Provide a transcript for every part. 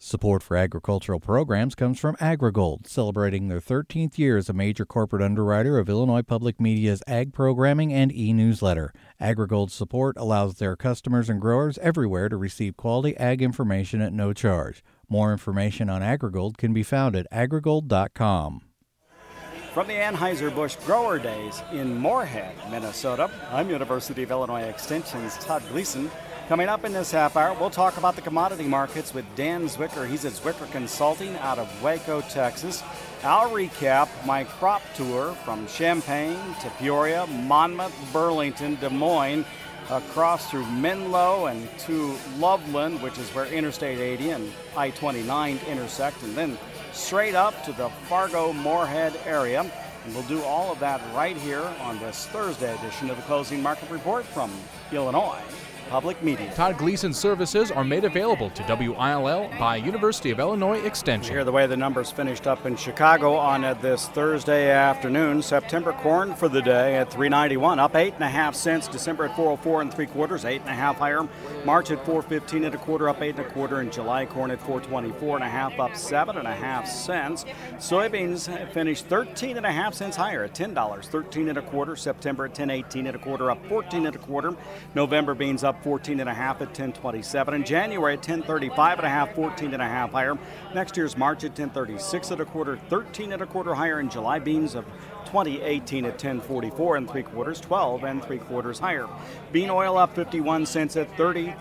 Support for agricultural programs comes from AgriGold, celebrating their 13th year as a major corporate underwriter of Illinois Public Media's ag programming and e-newsletter. AgriGold's support allows their customers and growers everywhere to receive quality ag information at no charge. More information on AgriGold can be found at agrigold.com. From the Anheuser-Busch Grower Days in Moorhead, Minnesota, I'm University of Illinois Extension's Todd Gleason. Coming up in this half hour, we'll talk about the commodity markets with Dan Zwicker. He's at Zwicker Consulting out of Waco, Texas. I'll recap my crop tour from Champaign to Peoria, Monmouth, Burlington, Des Moines, across through Menlo and to Loveland, which is where Interstate 80 and I-29 intersect, and then straight up to the Fargo-Moorhead area. And we'll do all of that right here on this Thursday edition of the Closing Market Report from Illinois Public Media. Todd Gleason services are made available to WILL by University of Illinois Extension. Hear the way the numbers finished up in Chicago on this Thursday afternoon. September corn for the day at $3.91, up 8.5 cents. December at $4.04 3/4, 8.5 higher. March at $4.15 1/4, up 8 1/4. And July corn at $4.24 1/2, up 7.5 cents. Soybeans finished 13.5 cents higher at $10, 13 1/4. September at $10.18 1/4, up 14 1/4. November beans up 14.5 at $10.27, and January at $10.35 1/2, 14.5 higher. Next year's March at $10.36 1/4, 13 1/4 higher, and July beans of 2018 at $10.44 3/4, 12 3/4 higher. Bean oil up 51 cents at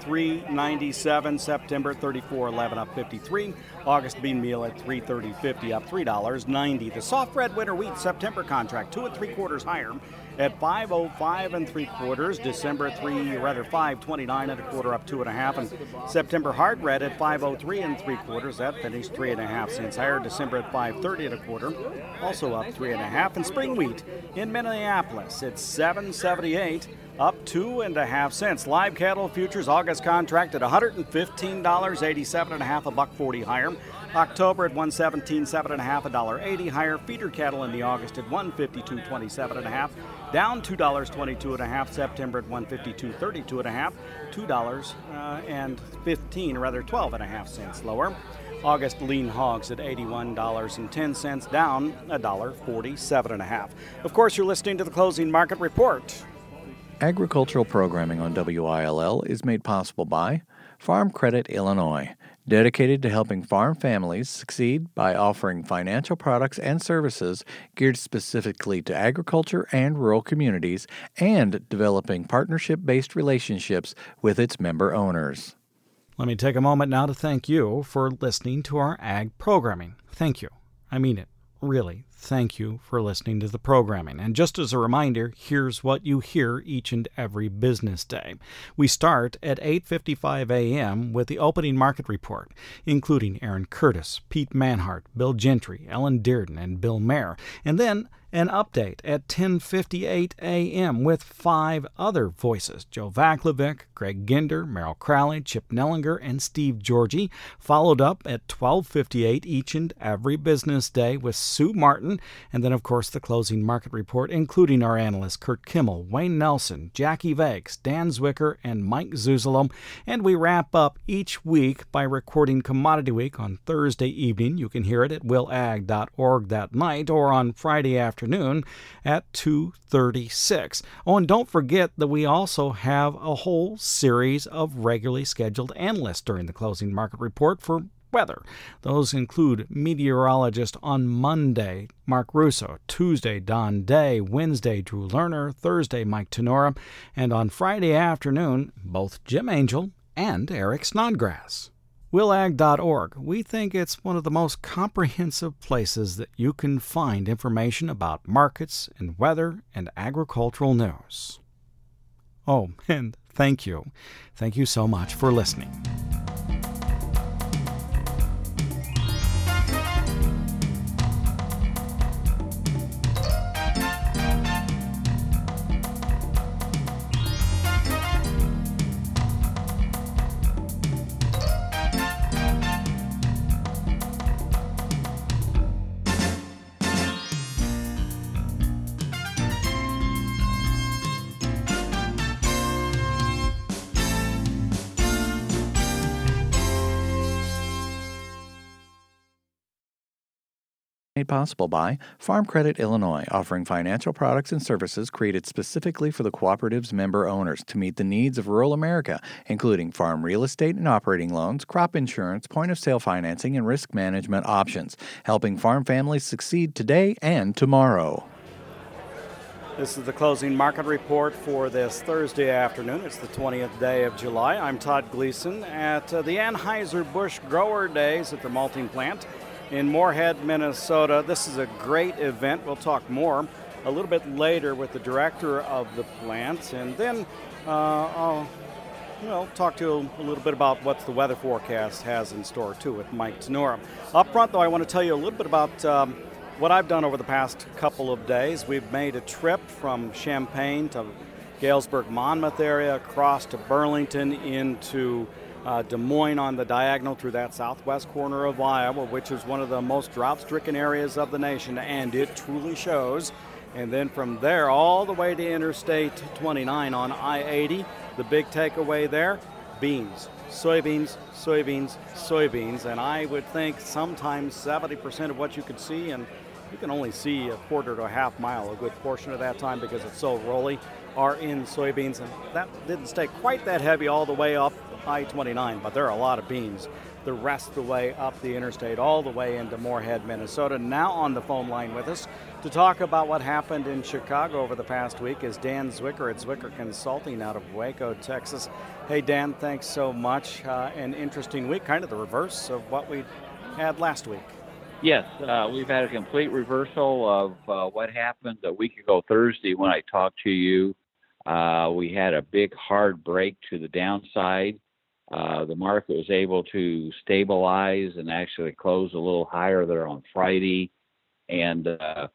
$33.97. September 34.11, up 53. August bean meal at $3.30.50, up $3.90. The soft red winter wheat September contract 2 3/4 higher at $5.05 3/4. December at $5.29 1/4, up 2.5. And September hard red at $5.03 3/4. That finished 3.5 cents higher. December at $5.30 1/4, also up 3.5. And spring wheat in Minneapolis at $7.78, up 2.5 cents. Live cattle futures August contract at $115.87 1/2, $1.40 higher. October at $117.7 1/2, $1.80 higher. Feeder cattle in the August at $152.27 1/2, down $2.22 1/2. September at $152.32 1/2, $12.5 cents lower. August lean hogs at $81.10, down $1.47 1/2. Of course, you're listening to the Closing Market Report. Agricultural programming on WILL is made possible by Farm Credit Illinois, dedicated to helping farm families succeed by offering financial products and services geared specifically to agriculture and rural communities and developing partnership-based relationships with its member owners. Let me take a moment now to thank you for listening to our ag programming. Thank you. I mean it. Really, thank you for listening to the programming. And just as a reminder, here's what you hear each and every business day. We start at 8:55 a.m. with the opening market report, including Aaron Curtis, Pete Manhart, Bill Gentry, Ellen Dearden, and Bill Mayer. And then an update at 10:58 a.m. with 5 other voices: Joe Vaklovic, Greg Ginder, Merrill Crowley, Chip Nellinger, and Steve Georgie, followed up at 12:58 each and every business day with Sue Martin, and then, of course, the closing market report, including our analysts Kurt Kimmel, Wayne Nelson, Jackie Vakes, Dan Zwicker, and Mike Zuzolo. And we wrap up each week by recording Commodity Week on Thursday evening. You can hear it at willag.org that night or on Friday afternoon at 2:36. Oh, and don't forget that we also have a whole series of regularly scheduled analysts during the closing market report for weather. Those include meteorologist on Monday, Mark Russo, Tuesday, Don Day, Wednesday, Drew Lerner, Thursday, Mike Tenora, and on Friday afternoon, both Jim Angel and Eric Snodgrass. willag.org. We think it's one of the most comprehensive places that you can find information about markets and weather and agricultural news. Oh, and thank you. Thank you so much for listening. Made possible by Farm Credit Illinois, offering financial products and services created specifically for the cooperative's member owners to meet the needs of rural America, including farm real estate and operating loans, crop insurance, point-of-sale financing, and risk management options, helping farm families succeed today and tomorrow. This is the closing market report for this Thursday afternoon. It's the 20th day of July. I'm Todd Gleason at the Anheuser-Busch Grower Days at the malting plant in Moorhead, Minnesota. This is a great event. We'll talk more a little bit later with the director of the plant, and then I'll talk to you a little bit about what the weather forecast has in store too with Mike Tenora. Up front, though, I want to tell you a little bit about what I've done over the past couple of days. We've made a trip from Champaign to Galesburg, Monmouth area, across to Burlington, into Des Moines on the diagonal through that southwest corner of Iowa, which is one of the most drought-stricken areas of the nation, and it truly shows. And then from there all the way to Interstate 29 on I-80. The big takeaway there, beans, soybeans, soybeans, soybeans. And I would think sometimes 70% of what you could see, and you can only see a quarter to a half mile a good portion of that time because it's so rolly, are in soybeans. And that didn't stay quite that heavy all the way up I-29, but there are a lot of beans the rest of the way up the interstate, all the way into Moorhead, Minnesota. Now on the phone line with us to talk about what happened in Chicago over the past week is Dan Zwicker at Zwicker Consulting out of Waco, Texas. Hey, Dan, thanks so much. An interesting week, kind of the reverse of what we had last week. Yes, we've had a complete reversal of what happened a week ago Thursday when I talked to you. We had a big hard break to the downside. The market was able to stabilize and actually close a little higher there on Friday. And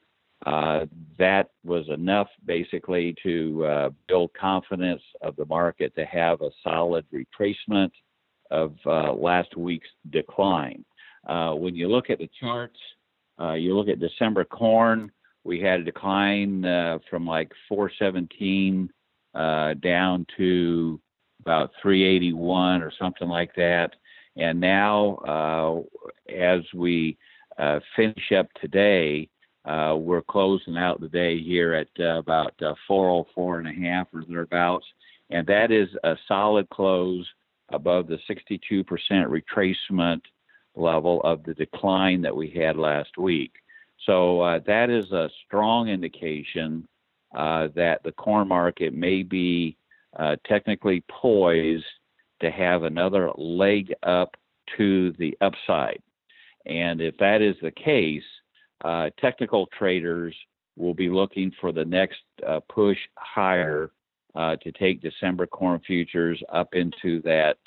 that was enough basically to build confidence of the market to have a solid retracement of last week's decline. When you look at the charts, you look at December corn, we had a decline from like 417 down to about 381 or something like that. And now, as we finish up today, we're closing out the day here at about 404.5 or thereabouts. And that is a solid close above the 62% retracement level of the decline that we had last week. So that is a strong indication that the corn market may be technically poised to have another leg up to the upside. And if that is the case, technical traders will be looking for the next push higher to take December corn futures up into that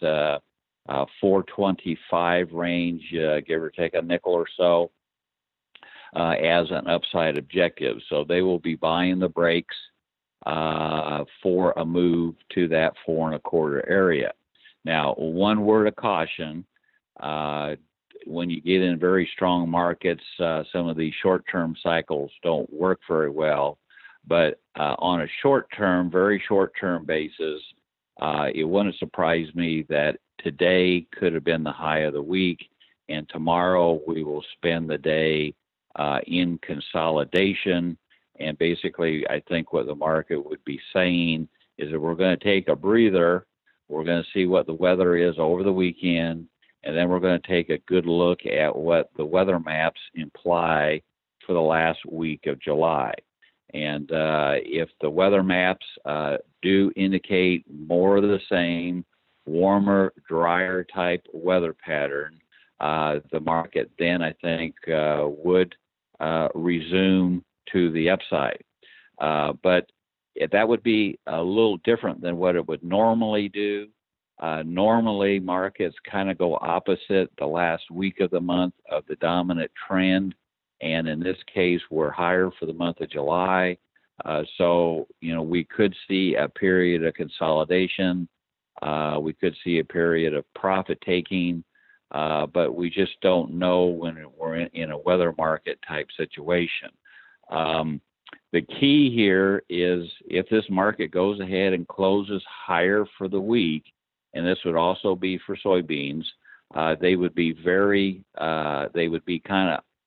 425 range, give or take a nickel or so, as an upside objective. So they will be buying the breaks for a move to that 4.25 area. Now, one word of caution, when you get in very strong markets, some of these short-term cycles don't work very well. But on a short-term, very short-term basis, it wouldn't surprise me that today could have been the high of the week, and tomorrow we will spend the day in consolidation. And basically, I think what the market would be saying is that we're going to take a breather, we're going to see what the weather is over the weekend, and then we're going to take a good look at what the weather maps imply for the last week of July. And if the weather maps do indicate more of the same, warmer, drier type weather pattern, the market then I think would resume to the upside. But that would be a little different than what it would normally do. Normally, markets kind of go opposite the last week of the month of the dominant trend. And in this case, we're higher for the month of July. So, we could see a period of consolidation. We could see a period of profit taking. But we just don't know when we're in a weather market type situation. The key here is if this market goes ahead and closes higher for the week, and this would also be for soybeans, they would be kind of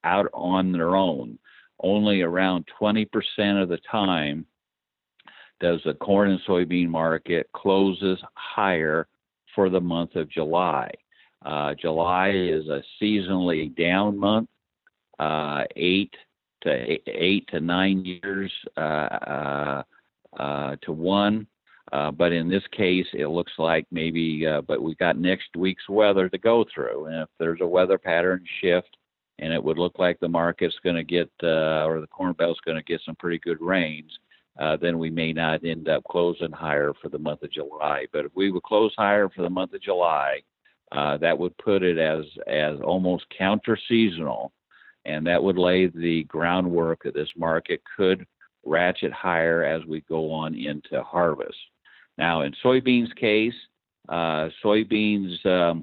out on their own. Only around 20% of the time does the corn and soybean market closes higher for the month of July. July is a seasonally down month, 8 to 9 years to 1. But in this case, it looks like maybe, but we got next week's weather to go through. And if there's a weather pattern shift, and it would look like the market's going to get, or the Corn Belt's going to get some pretty good rains, then we may not end up closing higher for the month of July. But if we would close higher for the month of July, that would put it as almost counter-seasonal, and that would lay the groundwork that this market could ratchet higher as we go on into harvest. Now, in soybeans' case, soybeans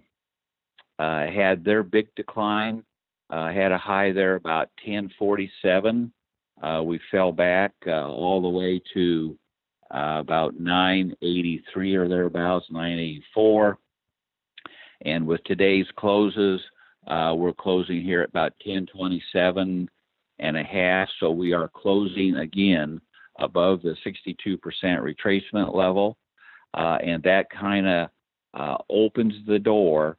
had their big decline, had a high there about 1047. We fell back all the way to about 983 or thereabouts, 984. And with today's closes, we're closing here at about 1027 and a half. So we are closing again above the 62% retracement level. And that kind of opens the door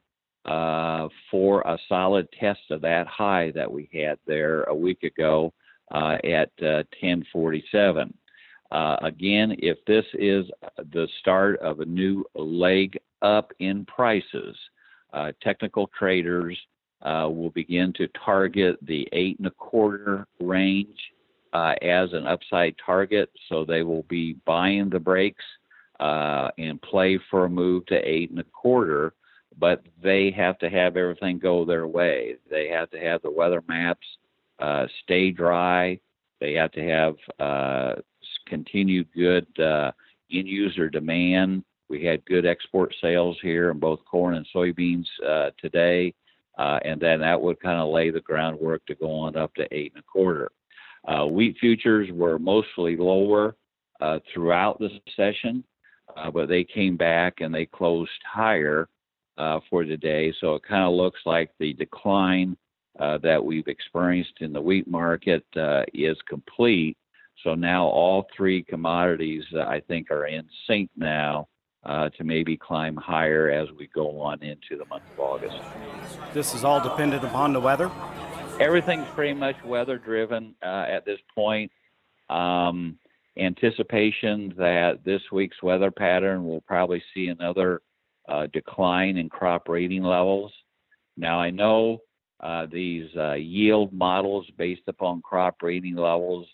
for a solid test of that high that we had there a week ago at 1047. Again, if this is the start of a new leg up in prices, technical traders will begin to target the 8 1/4 range as an upside target. So they will be buying the breaks and play for a move to 8 1/4. But they have to have everything go their way. They have to have the weather maps stay dry. They have to have continued good end-user demand. We had good export sales here in both corn and soybeans today, and then that would kind of lay the groundwork to go on up to 8 1/4. Wheat futures were mostly lower throughout the session, but they came back and they closed higher for today. So it kind of looks like the decline that we've experienced in the wheat market is complete. So now all three commodities, I think, are in sync now to maybe climb higher as we go on into the month of August. This is all dependent upon the weather? Everything's pretty much weather-driven at this point. Anticipation that this week's weather pattern will probably see another decline in crop rating levels. Now, I know these yield models based upon crop rating levels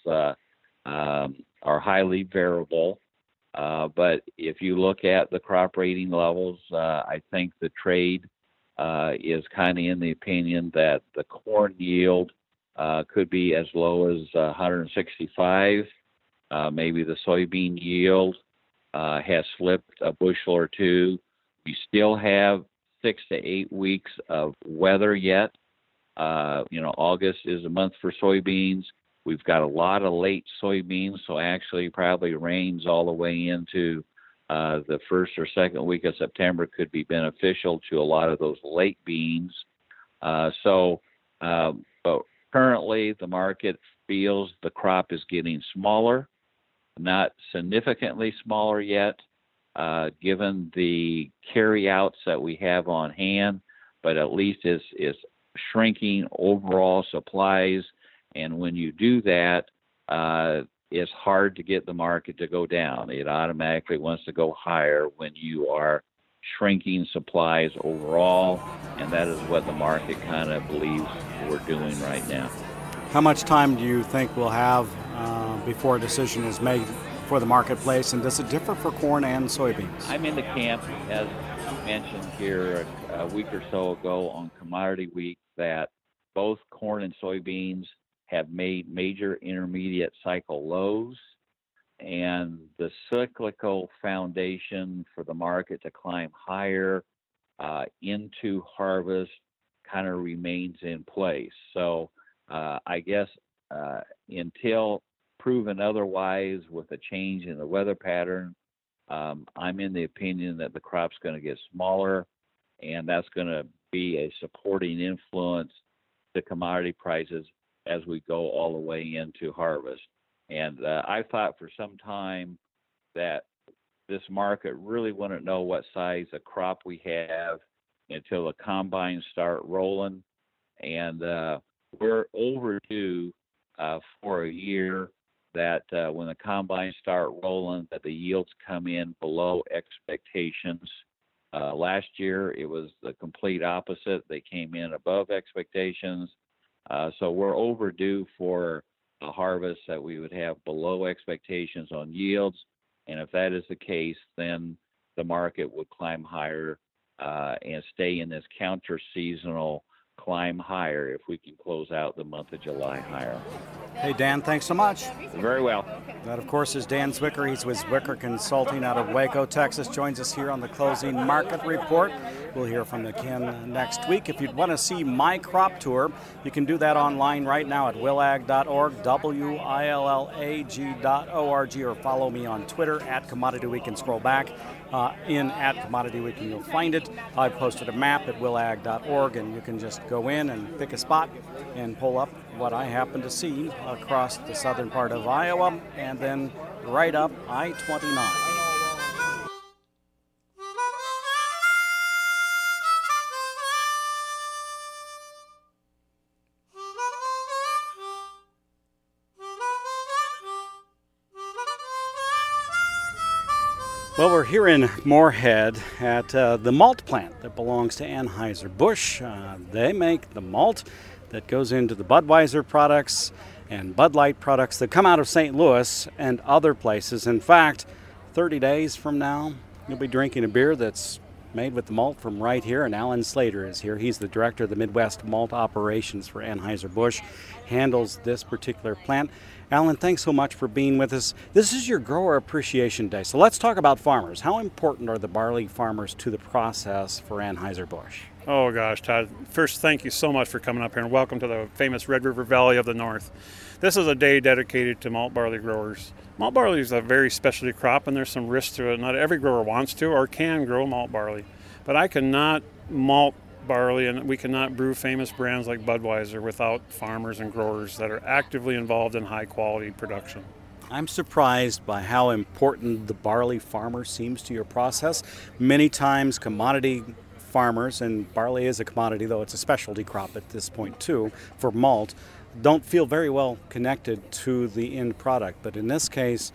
are highly variable. But if you look at the crop rating levels, I think the trade is kind of in the opinion that the corn yield could be as low as 165. Maybe the soybean yield has slipped a bushel or two. We still have 6 to 8 weeks of weather yet. August is a month for soybeans. We've got a lot of late soybeans, so actually probably rains all the way into the first or second week of September could be beneficial to a lot of those late beans. But currently the market feels the crop is getting smaller, not significantly smaller yet, given the carryouts that we have on hand, but at least is shrinking overall supplies. And when you do that, it's hard to get the market to go down. It automatically wants to go higher when you are shrinking supplies overall, and that is what the market kind of believes we're doing right now. How much time do you think we'll have before a decision is made for the marketplace, and does it differ for corn and soybeans? I'm in the camp, as mentioned here a week or so ago on Commodity Week, that both corn and soybeans have made major intermediate cycle lows, and the cyclical foundation for the market to climb higher into harvest kind of remains in place. So I guess until proven otherwise with a change in the weather pattern, I'm in the opinion that the crop's going to get smaller, and that's going to be a supporting influence to commodity prices as we go all the way into harvest. And I thought for some time that this market really wouldn't know what size of crop we have until the combines start rolling. And we're overdue for a year that when the combines start rolling, that the yields come in below expectations. Last year, it was the complete opposite. They came in above expectations. So we're overdue for a harvest that we would have below expectations on yields. And if that is the case, then the market would climb higher and stay in this counter-seasonal climb higher if we can close out the month of July higher. Hey, Dan, thanks so much. Very well. That, of course, is Dan Zwicker. He's with Zwicker Consulting out of Waco, Texas. Joins us here on the Closing Market Report. We'll hear from Ken next week. If you'd want to see my crop tour, you can do that online right now at willag.org, willag.org, or follow me on Twitter at Commodity Week and scroll back at Commodity Week and you'll find it. I've posted a map at willag.org, and you can just go in and pick a spot and pull up what I happen to see across the southern part of Iowa and then right up I-29. Well, we're here in Moorhead at the malt plant that belongs to Anheuser-Busch. They make the malt that goes into the Budweiser products and Bud Light products that come out of St. Louis and other places. In fact, 30 days from now, you'll be drinking a beer that's made with the malt from right here, and Alan Slater is here. He's the director of the Midwest Malt Operations for Anheuser-Busch, handles this particular plant. Alan, thanks so much for being with us. This is your Grower Appreciation Day, so let's talk about farmers. How important are the barley farmers to the process for Anheuser-Busch? Oh gosh, Todd. First, thank you so much for coming up here, and welcome to the famous Red River Valley of the North. This is a day dedicated to malt barley growers. Malt barley is a very specialty crop, and there's some risk to it. Not every grower wants to or can grow malt barley, but I cannot malt barley, and we cannot brew famous brands like Budweiser without farmers and growers that are actively involved in high quality production. I'm surprised by how important the barley farmer seems to your process. Many times commodity farmers, and barley is a commodity, though it's a specialty crop at this point too, for malt, don't feel very well connected to the end product. But in this case,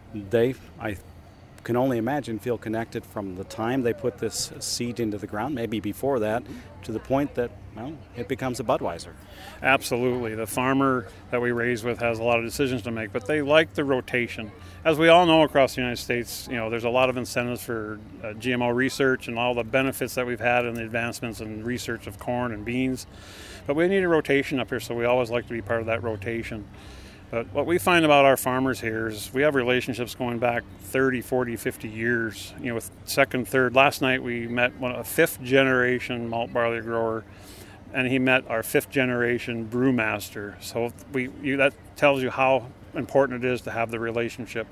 I can only imagine, feel connected from the time they put this seed into the ground, maybe before that, to the point that, well, it becomes a Budweiser. Absolutely. The farmer that we raise with has a lot of decisions to make, but they like the rotation. As we all know across the United States, there's a lot of incentives for GMO research and all the benefits that we've had in the advancements in research of corn and beans. But we need a rotation up here, so we always like to be part of that rotation. But what we find about our farmers here is we have relationships going back 30, 40, 50 years, with second, third. Last night we met a fifth generation malt barley grower, and he met our fifth generation brewmaster. So that tells you how important it is to have the relationship.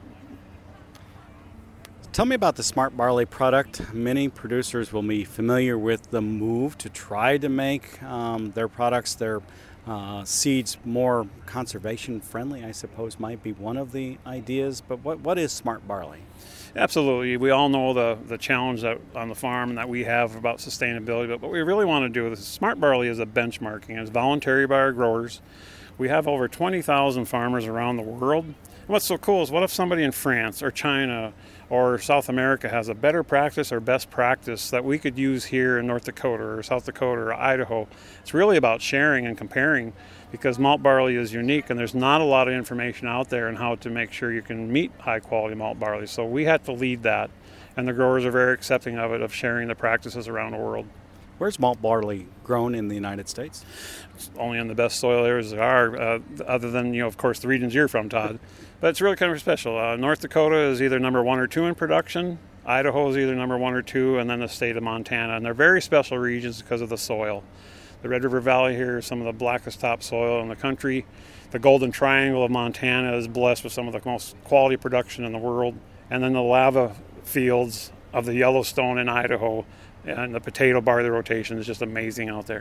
Tell me about the Smart Barley product. Many producers will be familiar with the move to try to make their products, their seeds more conservation friendly, I suppose, might be one of the ideas. But what is Smart Barley? Absolutely. We all know the challenge that on the farm and that we have about sustainability. But what we really want to do with Smart Barley is a benchmarking. It's voluntary by our growers. We have over 20,000 farmers around the world. And what's so cool is what if somebody in France or China or South America has a better practice or best practice that we could use here in North Dakota or South Dakota or Idaho. It's really about sharing and comparing, because malt barley is unique and there's not a lot of information out there on how to make sure you can meet high quality malt barley. So we had to lead that, and the growers are very accepting of it, of sharing the practices around the world. Where's malt barley grown in the United States? It's only in the best soil areas there are, other than, of course, the regions you're from, Todd. But it's really kind of special. North Dakota is either number 1 or 2 in production. Idaho is either number 1 or 2, and then the state of Montana. And they're very special regions because of the soil. The Red River Valley here is some of the blackest topsoil in the country. The Golden Triangle of Montana is blessed with some of the most quality production in the world. And then the lava fields of the Yellowstone in Idaho and the potato barley rotation is just amazing out there.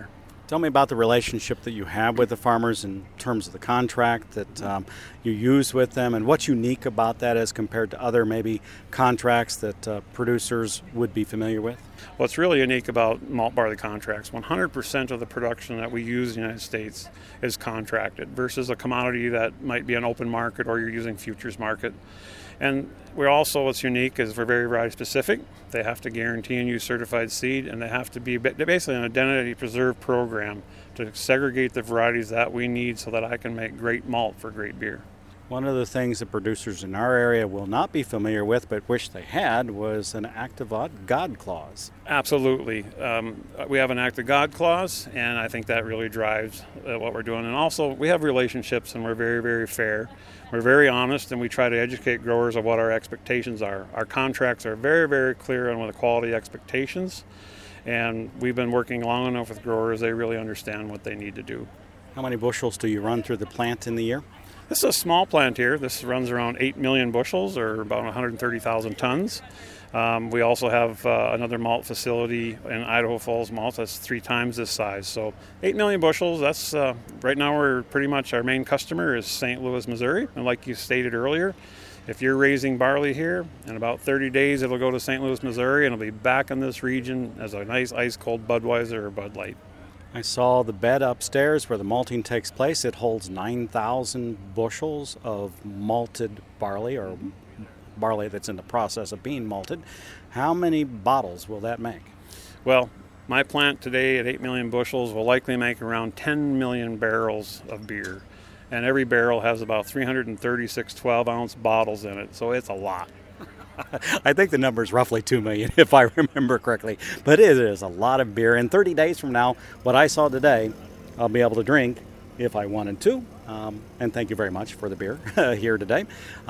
Tell me about the relationship that you have with the farmers in terms of the contract that you use with them, and what's unique about that as compared to other maybe contracts that producers would be familiar with? What's really unique about malt barley contracts, 100% of the production that we use in the United States is contracted versus a commodity that might be an open market or you're using futures market. And we're also, what's unique is we're very variety specific. They have to guarantee and use certified seed, and they have to be basically an identity preserve program to segregate the varieties that we need so that I can make great malt for great beer. One of the things that producers in our area will not be familiar with but wish they had was an Act of God clause. Absolutely. We have an Act of God clause, and I think that really drives what we're doing. And also, we have relationships, and we're very, very fair. We're very honest, and we try to educate growers of what our expectations are. Our contracts are very, very clear on the quality expectations, and we've been working long enough with growers, they really understand what they need to do. How many bushels do you run through the plant in the year? This is a small plant here. This runs around 8 million bushels, or about 130,000 tons. We also have another malt facility in Idaho Falls Malt that's 3 times this size. So 8 million bushels, that's right now we're pretty much, our main customer is St. Louis, Missouri. And like you stated earlier, if you're raising barley here, in about 30 days it'll go to St. Louis, Missouri, and it'll be back in this region as a nice ice-cold Budweiser or Bud Light. I saw the bed upstairs where the malting takes place. It holds 9,000 bushels of malted barley, or barley that's in the process of being malted. How many bottles will that make? Well, my plant today at 8 million bushels will likely make around 10 million barrels of beer. And every barrel has about 336 12-ounce bottles in it, so it's a lot. I think the number is roughly 2 million, if I remember correctly. But it is a lot of beer. And 30 days from now, what I saw today, I'll be able to drink if I wanted to. And thank you very much for the beer here today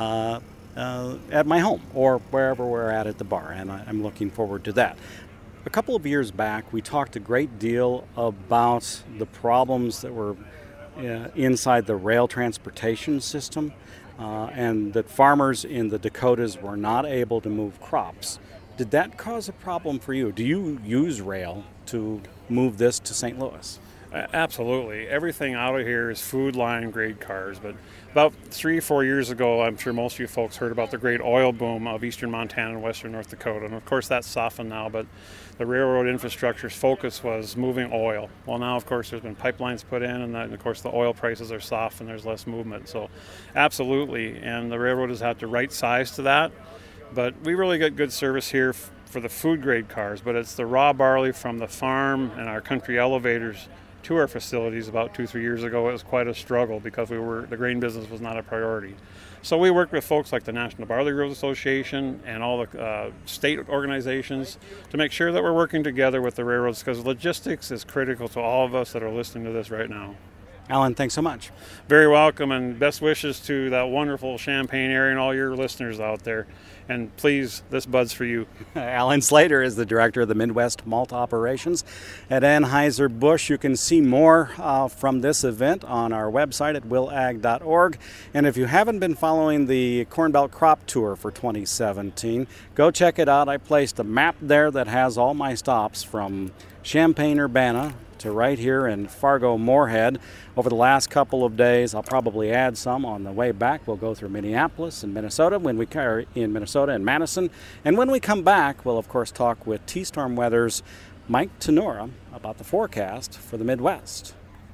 at my home or wherever we're at the bar. And I'm looking forward to that. A couple of years back, we talked a great deal about the problems that were inside the rail transportation system. And that farmers in the Dakotas were not able to move crops. Did that cause a problem for you? Do you use rail to move this to St. Louis? Absolutely. Everything out of here is food line grade cars. But about 3-4 years ago, I'm sure most of you folks heard about the great oil boom of eastern Montana and western North Dakota. And of course that's softened now, but the railroad infrastructure's focus was moving oil. Well, now of course there's been pipelines put in, and of course the oil prices are soft and there's less movement. So absolutely, and the railroad has had to right size to that. But we really get good service here for the food grade cars, but it's the raw barley from the farm and our country elevators to our facilities about 2-3 years ago. It was quite a struggle because the grain business was not a priority. So we worked with folks like the National Barley Growers Association and all the state organizations to make sure that we're working together with the railroads, because logistics is critical to all of us that are listening to this right now. Alan, thanks so much. Very welcome, and best wishes to that wonderful Champaign area and all your listeners out there. And please, this bud's for you. Alan Slater is the director of the Midwest Malt Operations at Anheuser-Busch. You can see more from this event on our website at willag.org. And if you haven't been following the Corn Belt Crop Tour for 2017, go check it out. I placed a map there that has all my stops from Champaign-Urbana to right here in Fargo-Moorhead. Over the last couple of days, I'll probably add some on the way back. We'll go through Minneapolis and Minnesota in Minnesota and Madison. And when we come back, we'll of course talk with T-Storm Weather's Mike Tenora about the forecast for the Midwest.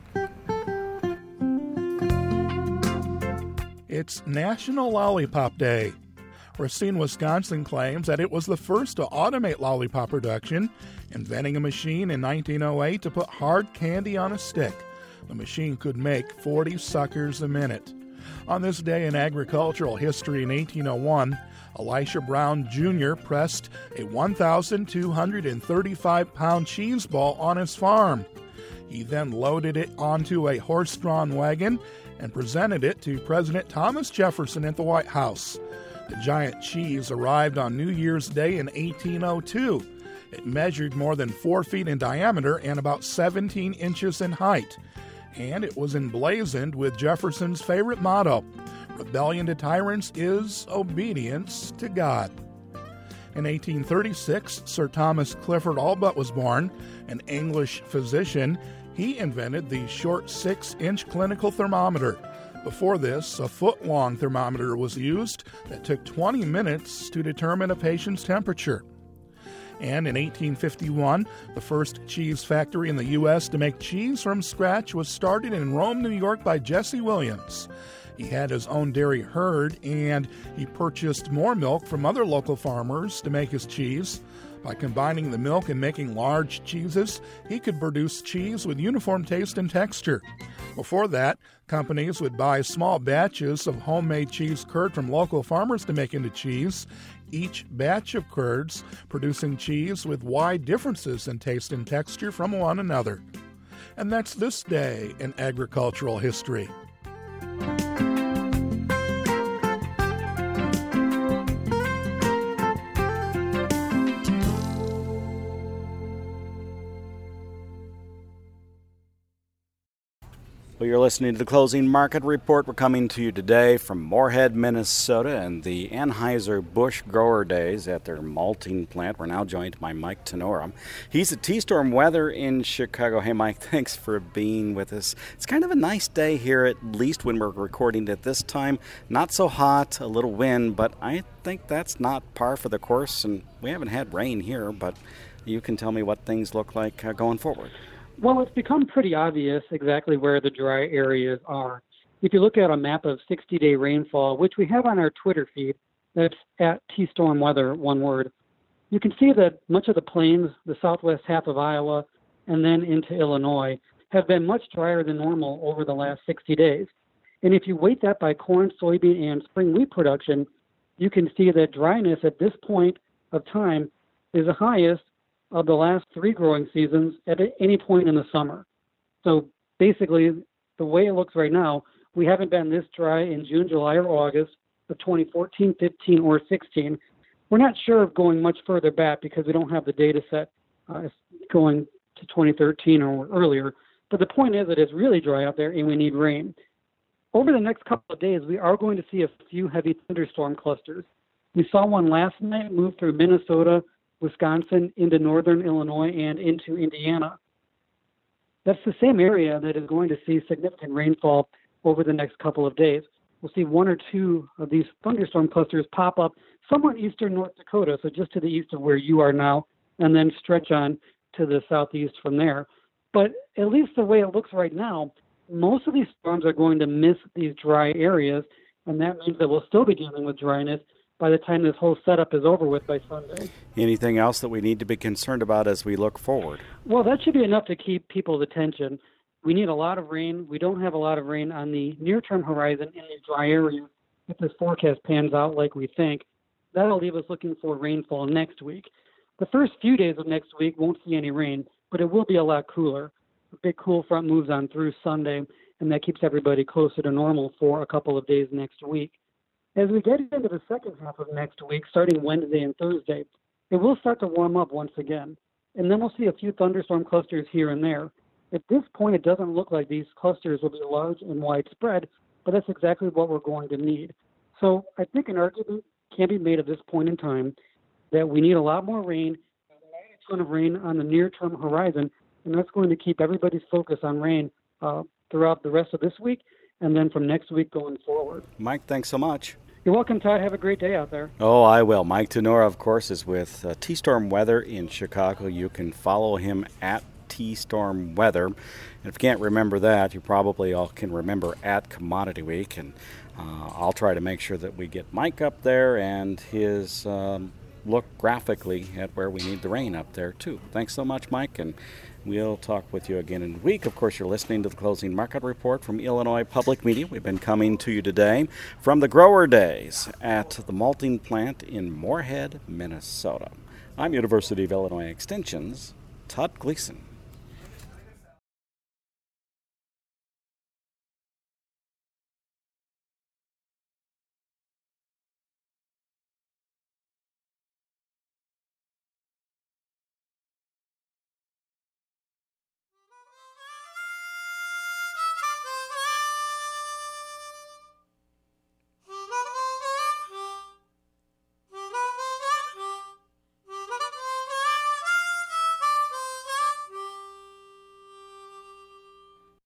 It's National Lollipop Day. Racine, Wisconsin claims that it was the first to automate lollipop production, inventing a machine in 1908 to put hard candy on a stick. The machine could make 40 suckers a minute. On this day in agricultural history in 1801, Elisha Brown Jr. pressed a 1,235-pound cheese ball on his farm. He then loaded it onto a horse-drawn wagon and presented it to President Thomas Jefferson at the White House. The giant cheese arrived on New Year's Day in 1802. It measured more than 4 feet in diameter and about 17 inches in height. And it was emblazoned with Jefferson's favorite motto, "Rebellion to tyrants is obedience to God." In 1836, Sir Thomas Clifford Allbutt was born, an English physician. He invented the short 6-inch clinical thermometer. Before this, a foot-long thermometer was used that took 20 minutes to determine a patient's temperature. And in 1851, the first cheese factory in the U.S. to make cheese from scratch was started in Rome, New York by Jesse Williams. He had his own dairy herd, and he purchased more milk from other local farmers to make his cheese. By combining the milk and making large cheeses, he could produce cheese with uniform taste and texture. Before that, companies would buy small batches of homemade cheese curd from local farmers to make into cheese, each batch of curds producing cheese with wide differences in taste and texture from one another. And that's this day in agricultural history. Well, you're listening to the Closing Market Report. We're coming to you today from Moorhead, Minnesota, and the Anheuser-Busch Grower Days at their malting plant. We're now joined by Mike Tenora. He's at T-Storm Weather in Chicago. Hey, Mike, thanks for being with us. It's kind of a nice day here, at least when we're recording at this time. Not so hot, a little wind, but I think that's not par for the course, and we haven't had rain here, but you can tell me what things look like going forward. Well, it's become pretty obvious exactly where the dry areas are. If you look at a map of 60-day rainfall, which we have on our Twitter feed, that's at T-Storm Weather, one word, you can see that much of the plains, the southwest half of Iowa, and then into Illinois, have been much drier than normal over the last 60 days. And if you weight that by corn, soybean, and spring wheat production, you can see that dryness at this point of time is the highest of the last 3 growing seasons at any point in the summer. So basically, the way it looks right now, we haven't been this dry in June, July, or August of 2014, 15, or 16. We're not sure of going much further back because we don't have the data set going to 2013 or earlier. But the point is that it's really dry out there and we need rain. Over the next couple of days, we are going to see a few heavy thunderstorm clusters. We saw one last night move through Minnesota, Wisconsin, into northern Illinois, and into Indiana. That's the same area that is going to see significant rainfall over the next couple of days. We'll see 1 or 2 of these thunderstorm clusters pop up somewhere in eastern North Dakota, so just to the east of where you are now, and then stretch on to the southeast from there. But at least the way it looks right now, most of these storms are going to miss these dry areas, and that means that we'll still be dealing with dryness by the time this whole setup is over with by Sunday. Anything else that we need to be concerned about as we look forward? Well, that should be enough to keep people's attention. We need a lot of rain. We don't have a lot of rain on the near-term horizon in these dry areas. If this forecast pans out like we think, that'll leave us looking for rainfall next week. The first few days of next week won't see any rain, but it will be a lot cooler. A big cool front moves on through Sunday, and that keeps everybody closer to normal for a couple of days next week. As we get into the second half of next week, starting Wednesday and Thursday, it will start to warm up once again. And then we'll see a few thunderstorm clusters here and there. At this point, it doesn't look like these clusters will be large and widespread, but that's exactly what we're going to need. So I think an argument can be made at this point in time that we need a lot more rain, a ton of rain on the near-term horizon, and that's going to keep everybody's focus on rain throughout the rest of this week and then from next week going forward. Mike, thanks so much. You're welcome, Todd. Have a great day out there. Oh, I will. Mike Tenora, of course, is with T-Storm Weather in Chicago. You can follow him at T-Storm Weather. And if you can't remember that, you probably all can remember at Commodity Week. And I'll try to make sure that we get Mike up there and his look graphically at where we need the rain up there, too. Thanks so much, Mike, and we'll talk with you again in a week. Of course, you're listening to the Closing Market Report from Illinois Public Media. We've been coming to you today from the Grower Days at the malting plant in Moorhead, Minnesota. I'm University of Illinois Extension's Todd Gleason.